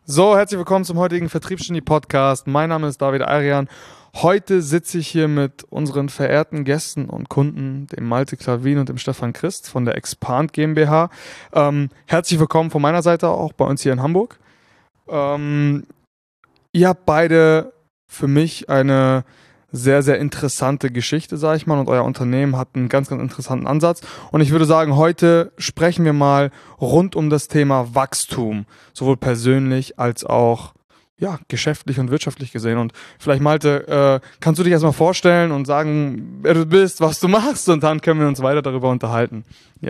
So, herzlich willkommen zum heutigen Vertriebsgenie-Podcast. Mein Name ist David Arian. Heute sitze ich hier mit unseren verehrten Gästen und Kunden, dem Malte Klavin und dem Stefan Christ von der Expand GmbH. Herzlich willkommen von meiner Seite auch bei uns hier in Hamburg. Ihr habt beide für mich eine sehr, sehr interessante Geschichte, sage ich mal, und euer Unternehmen hat einen ganz, ganz interessanten Ansatz. Und ich würde sagen, heute sprechen wir mal rund um das Thema Wachstum, sowohl persönlich als auch geschäftlich und wirtschaftlich gesehen. Und vielleicht, Malte, kannst du dich erstmal vorstellen und sagen, wer du bist, was du machst, und dann können wir uns weiter darüber unterhalten.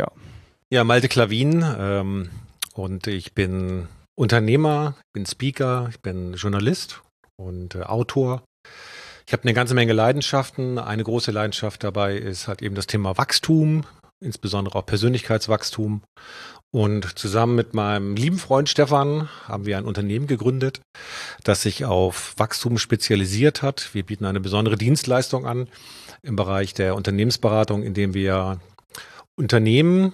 Ja, Malte Klavin, und ich bin Unternehmer, ich bin Speaker, ich bin Journalist und Autor. Ich habe eine ganze Menge Leidenschaften. Eine große Leidenschaft dabei ist halt eben das Thema Wachstum, insbesondere auch Persönlichkeitswachstum. Und zusammen mit meinem lieben Freund Stefan haben wir ein Unternehmen gegründet, das sich auf Wachstum spezialisiert hat. Wir bieten eine besondere Dienstleistung an im Bereich der Unternehmensberatung, indem wir Unternehmen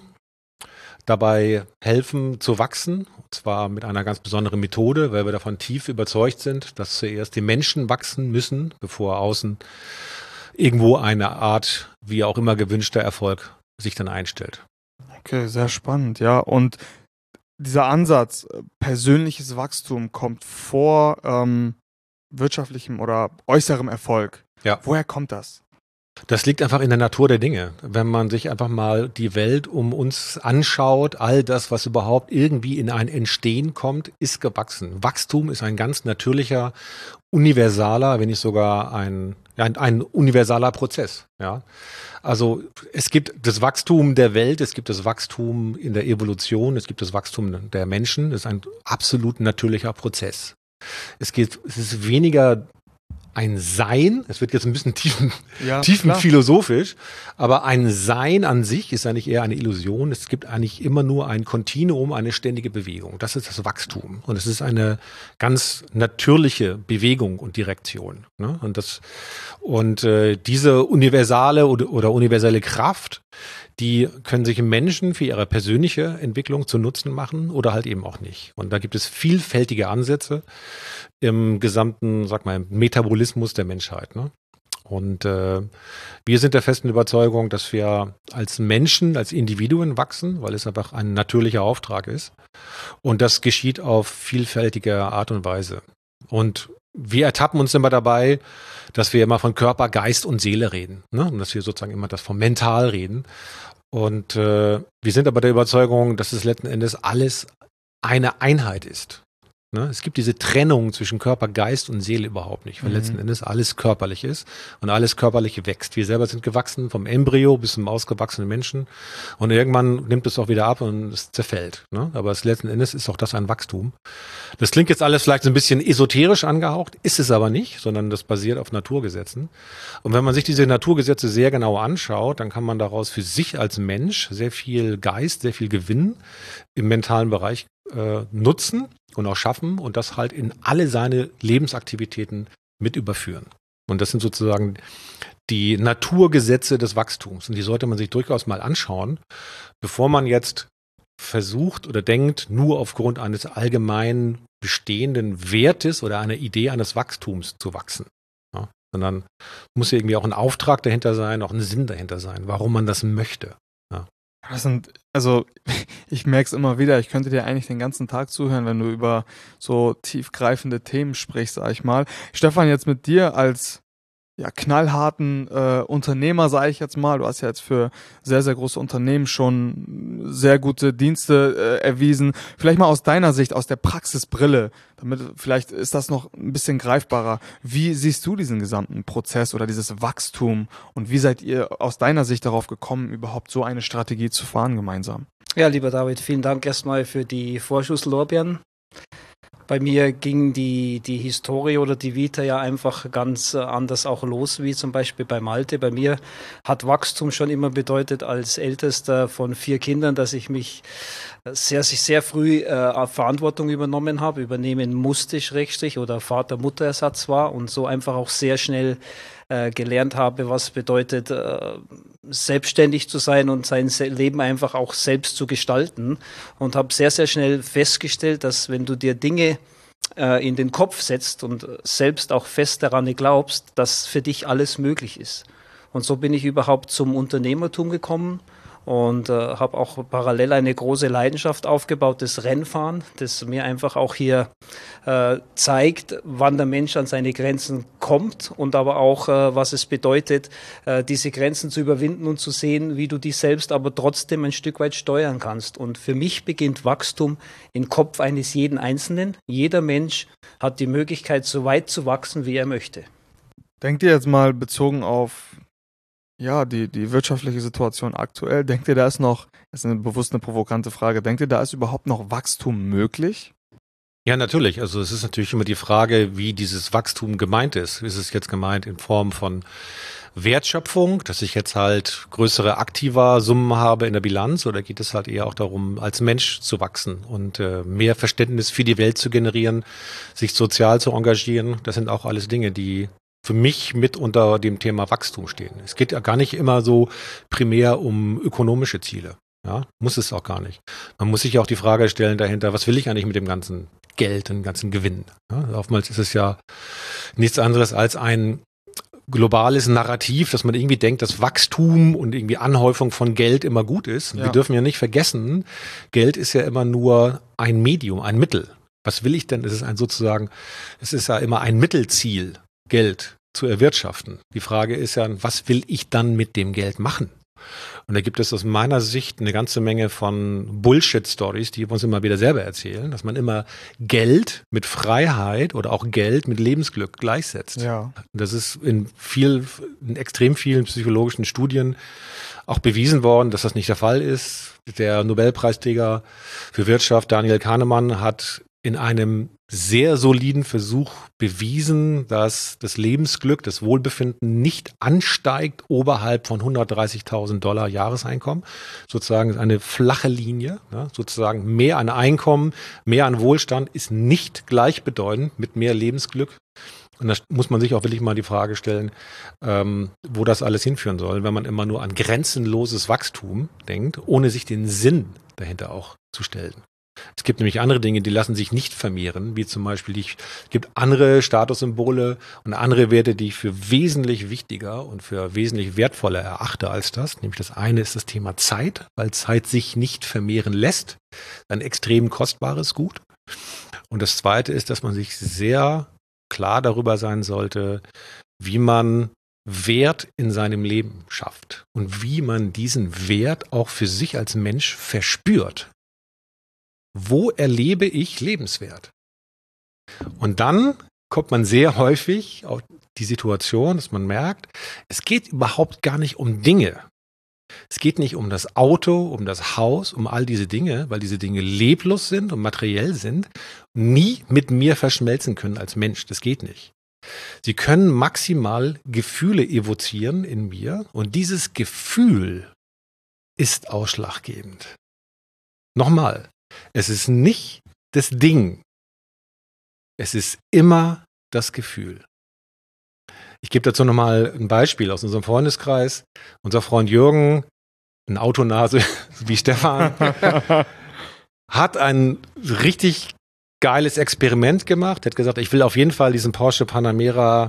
dabei helfen zu wachsen, und zwar mit einer ganz besonderen Methode, weil wir davon tief überzeugt sind, dass zuerst die Menschen wachsen müssen, bevor außen irgendwo eine Art, wie auch immer gewünschter Erfolg sich dann einstellt. Okay, sehr spannend, ja. Und dieser Ansatz, persönliches Wachstum kommt vor wirtschaftlichem oder äußerem Erfolg. Ja. Woher kommt das? Das liegt einfach in der Natur der Dinge. Wenn man sich einfach mal die Welt um uns anschaut, all das, was überhaupt irgendwie in ein Entstehen kommt, ist gewachsen. Wachstum ist ein ganz natürlicher, universaler, wenn nicht sogar ein universaler Prozess. Ja? Also es gibt das Wachstum der Welt, es gibt das Wachstum in der Evolution, es gibt das Wachstum der Menschen. Das ist ein absolut natürlicher Prozess. Es ist weniger ein Sein, es wird jetzt ein bisschen tiefenphilosophisch, aber ein Sein an sich ist eigentlich eher eine Illusion. Es gibt eigentlich immer nur ein Kontinuum, eine ständige Bewegung. Das ist das Wachstum. Und es ist eine ganz natürliche Bewegung und Direktion. Ne? Und diese universale oder universelle Kraft, die können sich Menschen für ihre persönliche Entwicklung zu Nutzen machen oder halt eben auch nicht. Und da gibt es vielfältige Ansätze im gesamten, Metabolismus der Menschheit. Ne? Und wir sind der festen Überzeugung, dass wir als Menschen, als Individuen wachsen, weil es einfach ein natürlicher Auftrag ist. Und das geschieht auf vielfältige Art und Weise. Und wir ertappen uns immer dabei, dass wir immer von Körper, Geist und Seele reden. Ne? Und dass wir sozusagen immer das vom Mental reden. Und wir sind aber der Überzeugung, dass es letzten Endes alles eine Einheit ist. Ne? Es gibt diese Trennung zwischen Körper, Geist und Seele überhaupt nicht, weil letzten Endes alles körperlich ist und alles Körperliche wächst. Wir selber sind gewachsen, vom Embryo bis zum ausgewachsenen Menschen, und irgendwann nimmt es auch wieder ab und es zerfällt. Ne? Aber letzten Endes ist auch das ein Wachstum. Das klingt jetzt alles vielleicht so ein bisschen esoterisch angehaucht, ist es aber nicht, sondern das basiert auf Naturgesetzen. Und wenn man sich diese Naturgesetze sehr genau anschaut, dann kann man daraus für sich als Mensch sehr viel Geist, sehr viel Gewinn im mentalen Bereich nutzen und auch schaffen und das halt in alle seine Lebensaktivitäten mit überführen. Und das sind sozusagen die Naturgesetze des Wachstums. Und die sollte man sich durchaus mal anschauen, bevor man jetzt versucht oder denkt, nur aufgrund eines allgemein bestehenden Wertes oder einer Idee eines Wachstums zu wachsen. Ja? Sondern muss irgendwie auch ein Auftrag dahinter sein, auch ein Sinn dahinter sein, warum man das möchte. Ja. Ich merke es immer wieder, ich könnte dir eigentlich den ganzen Tag zuhören, wenn du über so tiefgreifende Themen sprichst, sag ich mal. Stefan, jetzt mit dir als knallharten Unternehmer, sage ich jetzt mal. Du hast ja jetzt für sehr, sehr große Unternehmen schon sehr gute Dienste erwiesen. Vielleicht mal aus deiner Sicht, aus der Praxisbrille, vielleicht ist das noch ein bisschen greifbarer. Wie siehst du diesen gesamten Prozess oder dieses Wachstum, und wie seid ihr aus deiner Sicht darauf gekommen, überhaupt so eine Strategie zu fahren gemeinsam? Ja, lieber David, vielen Dank erstmal für die Vorschusslorbeeren. Bei mir ging die Historie oder die Vita ja einfach ganz anders auch los, wie zum Beispiel bei Malte. Bei mir hat Wachstum schon immer bedeutet, als Ältester von 4 Kindern, dass ich mich sehr früh Verantwortung übernehmen musste, Schrägstrich, oder Vater-Mutter-Ersatz war und so einfach auch sehr schnell gelernt habe, was bedeutet, selbstständig zu sein und sein Leben einfach auch selbst zu gestalten, und habe sehr schnell festgestellt, dass wenn du dir Dinge in den Kopf setzt und selbst auch fest daran glaubst, dass für dich alles möglich ist. Und so bin ich überhaupt zum Unternehmertum gekommen und habe auch parallel eine große Leidenschaft aufgebaut, das Rennfahren, das mir einfach auch hier zeigt, wann der Mensch an seine Grenzen kommt und aber auch, was es bedeutet, diese Grenzen zu überwinden und zu sehen, wie du dich selbst aber trotzdem ein Stück weit steuern kannst. Und für mich beginnt Wachstum im Kopf eines jeden Einzelnen. Jeder Mensch hat die Möglichkeit, so weit zu wachsen, wie er möchte. Denkt ihr jetzt mal bezogen auf die wirtschaftliche Situation aktuell, denkt ihr, da ist noch, das ist bewusst eine provokante Frage, denkt ihr, da ist überhaupt noch Wachstum möglich? Ja, natürlich. Also es ist natürlich immer die Frage, wie dieses Wachstum gemeint ist. Ist es jetzt gemeint in Form von Wertschöpfung, dass ich jetzt halt größere Aktiva-Summen habe in der Bilanz, oder geht es halt eher auch darum, als Mensch zu wachsen und mehr Verständnis für die Welt zu generieren, sich sozial zu engagieren? Das sind auch alles Dinge, die für mich mit unter dem Thema Wachstum stehen. Es geht ja gar nicht immer so primär um ökonomische Ziele. Ja, muss es auch gar nicht. Man muss sich auch die Frage stellen dahinter, was will ich eigentlich mit dem ganzen Geld, dem ganzen Gewinn? Ja, oftmals ist es ja nichts anderes als ein globales Narrativ, dass man irgendwie denkt, dass Wachstum und irgendwie Anhäufung von Geld immer gut ist. Ja. Wir dürfen ja nicht vergessen, Geld ist ja immer nur ein Medium, ein Mittel. Was will ich denn? Es ist ja immer ein Mittelziel, Geld zu erwirtschaften. Die Frage ist ja, was will ich dann mit dem Geld machen? Und da gibt es aus meiner Sicht eine ganze Menge von Bullshit-Stories, die wir uns immer wieder selber erzählen, dass man immer Geld mit Freiheit oder auch Geld mit Lebensglück gleichsetzt. Ja. Das ist in extrem vielen psychologischen Studien auch bewiesen worden, dass das nicht der Fall ist. Der Nobelpreisträger für Wirtschaft, Daniel Kahnemann, hat in einem sehr soliden Versuch bewiesen, dass das Lebensglück, das Wohlbefinden nicht ansteigt oberhalb von $130.000 Jahreseinkommen. Sozusagen ist eine flache Linie. Ne? Sozusagen mehr an Einkommen, mehr an Wohlstand ist nicht gleichbedeutend mit mehr Lebensglück. Und da muss man sich auch wirklich mal die Frage stellen, wo das alles hinführen soll, wenn man immer nur an grenzenloses Wachstum denkt, ohne sich den Sinn dahinter auch zu stellen. Es gibt nämlich andere Dinge, die lassen sich nicht vermehren, wie zum Beispiel, es gibt andere Statussymbole und andere Werte, die ich für wesentlich wichtiger und für wesentlich wertvoller erachte als das. Nämlich das eine ist das Thema Zeit, weil Zeit sich nicht vermehren lässt. Ein extrem kostbares Gut. Und das zweite ist, dass man sich sehr klar darüber sein sollte, wie man Wert in seinem Leben schafft und wie man diesen Wert auch für sich als Mensch verspürt. Wo erlebe ich Lebenswert? Und dann kommt man sehr häufig auf die Situation, dass man merkt, es geht überhaupt gar nicht um Dinge. Es geht nicht um das Auto, um das Haus, um all diese Dinge, weil diese Dinge leblos sind und materiell sind, nie mit mir verschmelzen können als Mensch. Das geht nicht. Sie können maximal Gefühle evozieren in mir und dieses Gefühl ist ausschlaggebend. Nochmal. Es ist nicht das Ding. Es ist immer das Gefühl. Ich gebe dazu nochmal ein Beispiel aus unserem Freundeskreis. Unser Freund Jürgen, ein Autonase wie Stefan, hat ein richtig geiles Experiment gemacht. Er hat gesagt, ich will auf jeden Fall diesen Porsche Panamera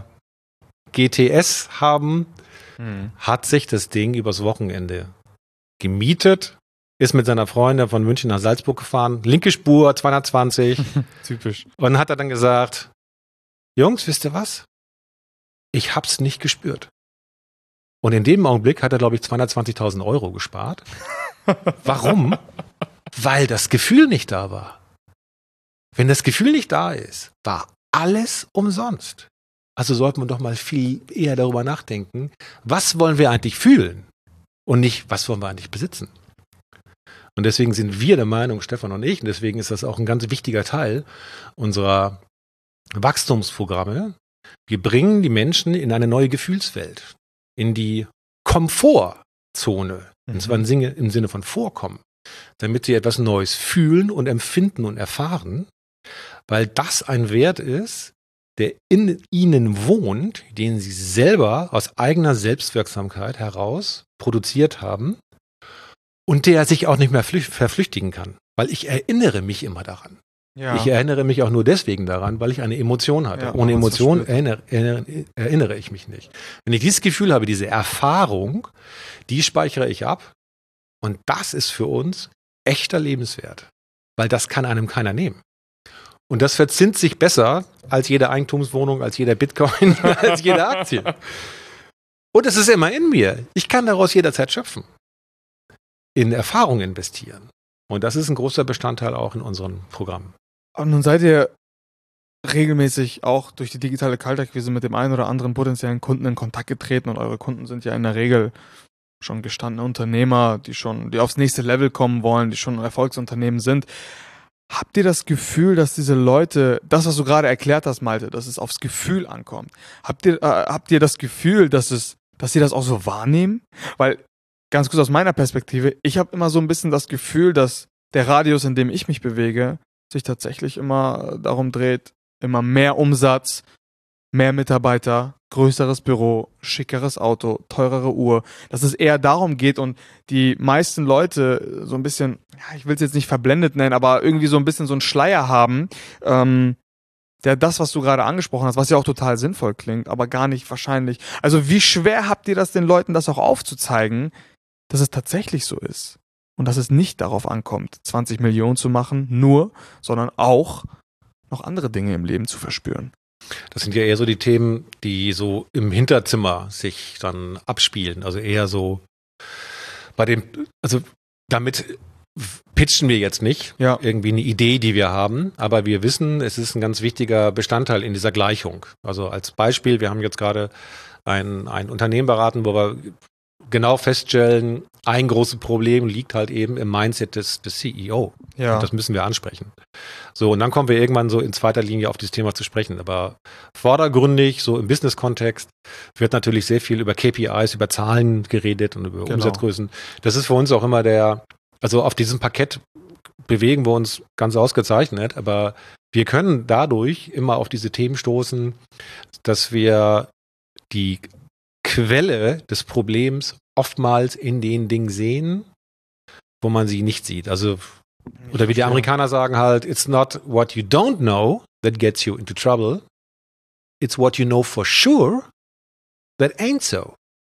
GTS haben. Hat sich das Ding übers Wochenende gemietet. Ist mit seiner Freundin von München nach Salzburg gefahren. Linke Spur, 220. Typisch. Und dann hat er dann gesagt, Jungs, wisst ihr was? Ich hab's nicht gespürt. Und in dem Augenblick hat er, glaube ich, 220.000 Euro gespart. Warum? Weil das Gefühl nicht da war. Wenn das Gefühl nicht da ist, war alles umsonst. Also sollte man doch mal viel eher darüber nachdenken, was wollen wir eigentlich fühlen und nicht, was wollen wir eigentlich besitzen. Und deswegen sind wir der Meinung, Stefan und ich, und deswegen ist das auch ein ganz wichtiger Teil unserer Wachstumsprogramme. Wir bringen die Menschen in eine neue Gefühlswelt, in die Komfortzone, und zwar im Sinne von Vorkommen, damit sie etwas Neues fühlen und empfinden und erfahren, weil das ein Wert ist, der in ihnen wohnt, den sie selber aus eigener Selbstwirksamkeit heraus produziert haben, und der sich auch nicht mehr verflüchtigen kann, weil ich erinnere mich immer daran. Ja. Ich erinnere mich auch nur deswegen daran, weil ich eine Emotion hatte. Ja, Ohne man hat's Emotion verspürt. erinnere ich mich nicht. Wenn ich dieses Gefühl habe, diese Erfahrung, die speichere ich ab. Und das ist für uns echter Lebenswert. Weil das kann einem keiner nehmen. Und das verzinst sich besser als jede Eigentumswohnung, als jeder Bitcoin, als jede Aktie. Und es ist immer in mir. Ich kann daraus jederzeit schöpfen. In Erfahrung investieren. Und das ist ein großer Bestandteil auch in unseren Programmen. Und nun seid ihr regelmäßig auch durch die digitale Kaltakquise mit dem einen oder anderen potenziellen Kunden in Kontakt getreten und eure Kunden sind ja in der Regel schon gestandene Unternehmer, die aufs nächste Level kommen wollen, die schon Erfolgsunternehmen sind. Habt ihr das Gefühl, dass diese Leute, das, was du gerade erklärt hast, Malte, dass es aufs Gefühl ankommt? Habt ihr das Gefühl, dass sie das auch so wahrnehmen? Weil, ganz kurz aus meiner Perspektive, ich habe immer so ein bisschen das Gefühl, dass der Radius, in dem ich mich bewege, sich tatsächlich immer darum dreht, immer mehr Umsatz, mehr Mitarbeiter, größeres Büro, schickeres Auto, teurere Uhr, dass es eher darum geht und die meisten Leute so ein bisschen, ja, ich will es jetzt nicht verblendet nennen, aber irgendwie so ein bisschen so einen Schleier haben, der das, was du gerade angesprochen hast, was ja auch total sinnvoll klingt, aber gar nicht wahrscheinlich. Also wie schwer habt ihr das den Leuten, das auch aufzuzeigen, dass es tatsächlich so ist und dass es nicht darauf ankommt, 20 Millionen zu machen, nur, sondern auch noch andere Dinge im Leben zu verspüren? Das sind ja eher so die Themen, die so im Hinterzimmer sich dann abspielen. Also eher so also damit pitchen wir jetzt nicht irgendwie eine Idee, die wir haben, aber wir wissen, es ist ein ganz wichtiger Bestandteil in dieser Gleichung. Also als Beispiel, wir haben jetzt gerade ein Unternehmen beraten, wo wir genau feststellen, ein großes Problem liegt halt eben im Mindset des CEO. Ja. Und das müssen wir ansprechen. So, und dann kommen wir irgendwann so in zweiter Linie auf dieses Thema zu sprechen. Aber vordergründig, so im Business-Kontext, wird natürlich sehr viel über KPIs, über Zahlen geredet und über Umsatzgrößen. Das ist für uns auch immer also auf diesem Parkett bewegen wir uns ganz ausgezeichnet, aber wir können dadurch immer auf diese Themen stoßen, dass wir die Quelle des Problems oftmals in den Dingen sehen, wo man sie nicht sieht. Also, oder wie die Amerikaner sagen halt, it's not what you don't know that gets you into trouble, it's what you know for sure that ain't so.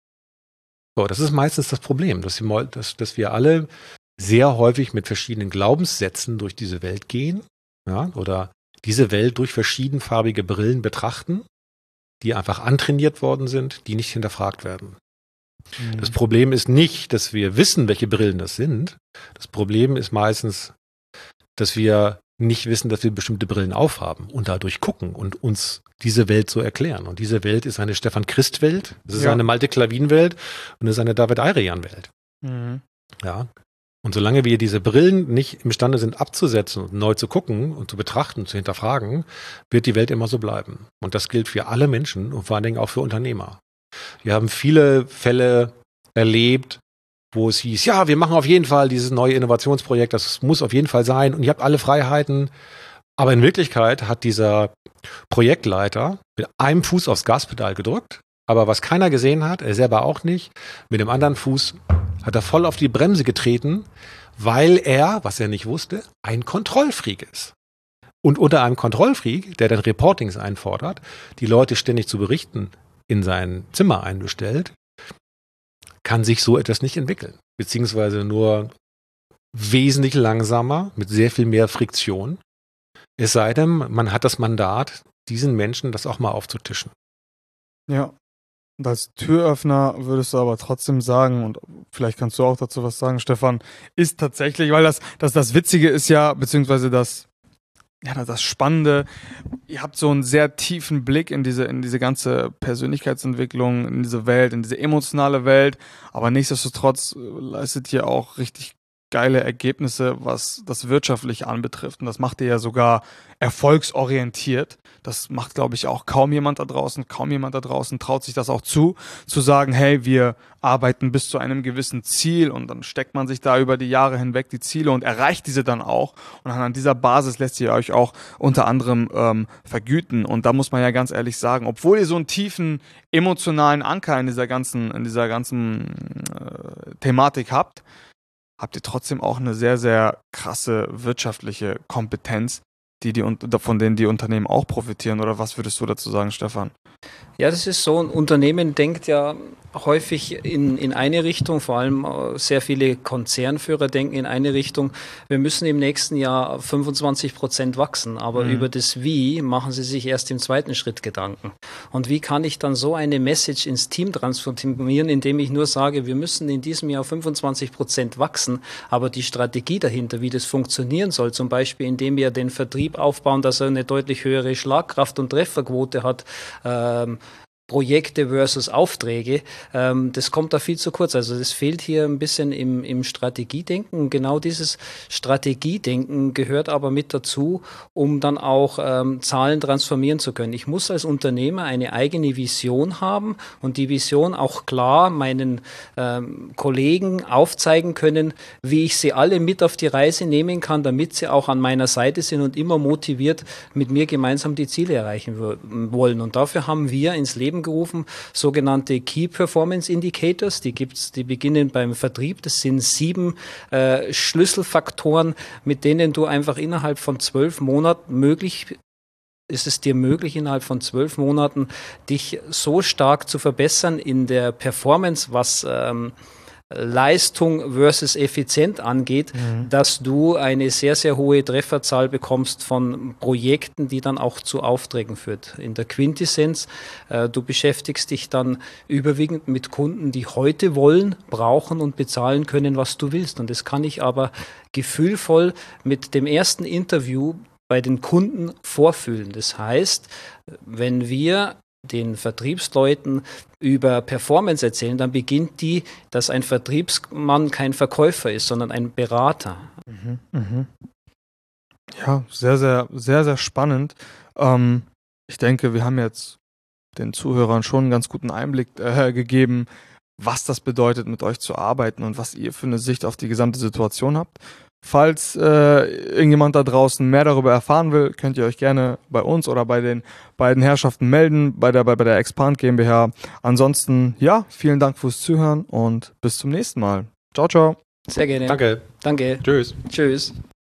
So, das ist meistens das Problem, dass wir alle sehr häufig mit verschiedenen Glaubenssätzen durch diese Welt gehen, ja, oder diese Welt durch verschiedenfarbige Brillen betrachten, die einfach antrainiert worden sind, die nicht hinterfragt werden. Mhm. Das Problem ist nicht, dass wir wissen, welche Brillen das sind. Das Problem ist meistens, dass wir nicht wissen, dass wir bestimmte Brillen aufhaben und dadurch gucken und uns diese Welt so erklären. Und diese Welt ist eine Stefan-Christ-Welt, es ist eine Malte-Klavin-Welt und es ist eine David-Ayrian-Welt. Mhm. Ja. Und solange wir diese Brillen nicht imstande sind abzusetzen und neu zu gucken und zu betrachten, zu hinterfragen, wird die Welt immer so bleiben. Und das gilt für alle Menschen und vor allen Dingen auch für Unternehmer. Wir haben viele Fälle erlebt, wo es hieß, ja, wir machen auf jeden Fall dieses neue Innovationsprojekt, das muss auf jeden Fall sein und ihr habt alle Freiheiten. Aber in Wirklichkeit hat dieser Projektleiter mit einem Fuß aufs Gaspedal gedrückt, aber was keiner gesehen hat, er selber auch nicht, mit dem anderen Fuß hat er voll auf die Bremse getreten, weil er, was er nicht wusste, ein Kontrollfreak ist. Und unter einem Kontrollfreak, der dann Reportings einfordert, die Leute ständig zu berichten in sein Zimmer einbestellt, kann sich so etwas nicht entwickeln. Beziehungsweise nur wesentlich langsamer, mit sehr viel mehr Friktion. Es sei denn, man hat das Mandat, diesen Menschen das auch mal aufzutischen. Ja. Und als Türöffner würdest du aber trotzdem sagen, und vielleicht kannst du auch dazu was sagen, Stefan, ist tatsächlich, weil das Witzige ist ja, beziehungsweise das Spannende, ihr habt so einen sehr tiefen Blick in diese ganze Persönlichkeitsentwicklung, in diese Welt, in diese emotionale Welt, aber nichtsdestotrotz leistet ihr auch richtig geile Ergebnisse, was das Wirtschaftliche anbetrifft. Und das macht ihr ja sogar erfolgsorientiert. Das macht, glaube ich, auch kaum jemand da draußen. Kaum jemand da draußen traut sich das auch zu sagen, hey, wir arbeiten bis zu einem gewissen Ziel und dann steckt man sich da über die Jahre hinweg die Ziele und erreicht diese dann auch. Und an dieser Basis lässt ihr euch auch unter anderem vergüten. Und da muss man ja ganz ehrlich sagen, obwohl ihr so einen tiefen emotionalen Anker in dieser ganzen Thematik habt ihr trotzdem auch eine sehr, sehr krasse wirtschaftliche Kompetenz, von denen die Unternehmen auch profitieren? Oder was würdest du dazu sagen, Stefan? Ja, das ist so. Ein Unternehmen denkt ja häufig in eine Richtung, vor allem sehr viele Konzernführer denken in eine Richtung. Wir müssen im nächsten Jahr 25% wachsen, aber über das Wie machen sie sich erst im zweiten Schritt Gedanken. Und wie kann ich dann so eine Message ins Team transformieren, indem ich nur sage, wir müssen in diesem Jahr 25% wachsen, aber die Strategie dahinter, wie das funktionieren soll, zum Beispiel indem wir den Vertrieb aufbauen, dass er eine deutlich höhere Schlagkraft und Trefferquote hat, Projekte versus Aufträge, das kommt da viel zu kurz. Also das fehlt hier ein bisschen im Strategiedenken. Und genau dieses Strategiedenken gehört aber mit dazu, um dann auch Zahlen transformieren zu können. Ich muss als Unternehmer eine eigene Vision haben und die Vision auch klar meinen Kollegen aufzeigen können, wie ich sie alle mit auf die Reise nehmen kann, damit sie auch an meiner Seite sind und immer motiviert mit mir gemeinsam die Ziele erreichen wollen. Und dafür haben wir ins Leben gerufen, sogenannte Key Performance Indicators, die beginnen beim Vertrieb, das sind 7 Schlüsselfaktoren, mit denen du einfach innerhalb von 12 Monaten ist es dir möglich, innerhalb von 12 Monaten dich so stark zu verbessern in der Performance, was Leistung versus effizient angeht, dass du eine sehr, sehr hohe Trefferzahl bekommst von Projekten, die dann auch zu Aufträgen führt. In der Quintessenz, du beschäftigst dich dann überwiegend mit Kunden, die heute wollen, brauchen und bezahlen können, was du willst. Und das kann ich aber gefühlvoll mit dem ersten Interview bei den Kunden vorfühlen. Das heißt, wenn wir den Vertriebsleuten über Performance erzählen, dann beginnt dass ein Vertriebsmann kein Verkäufer ist, sondern ein Berater. Ja, sehr, sehr, sehr, sehr spannend. Ich denke, wir haben jetzt den Zuhörern schon einen ganz guten Einblick gegeben, was das bedeutet, mit euch zu arbeiten und was ihr für eine Sicht auf die gesamte Situation habt. Falls irgendjemand da draußen mehr darüber erfahren will, könnt ihr euch gerne bei uns oder bei den beiden Herrschaften melden, bei der Expand GmbH. Ansonsten, ja, vielen Dank fürs Zuhören und bis zum nächsten Mal. Ciao, ciao. Sehr gerne. Danke. Danke. Tschüss. Tschüss.